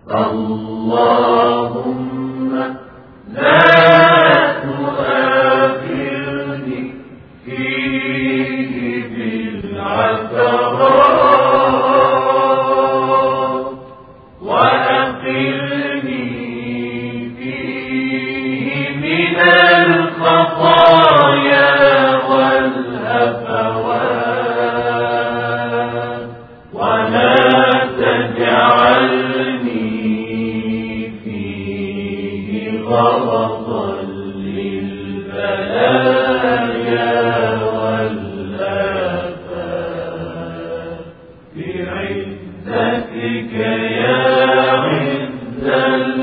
اللهم لا تؤاخذني فيه بالعثرات وأقلني فيه من الخطايا والهفوات ولا تجعلني فيه غلطا للبلايا والآفات بعزتك يا عز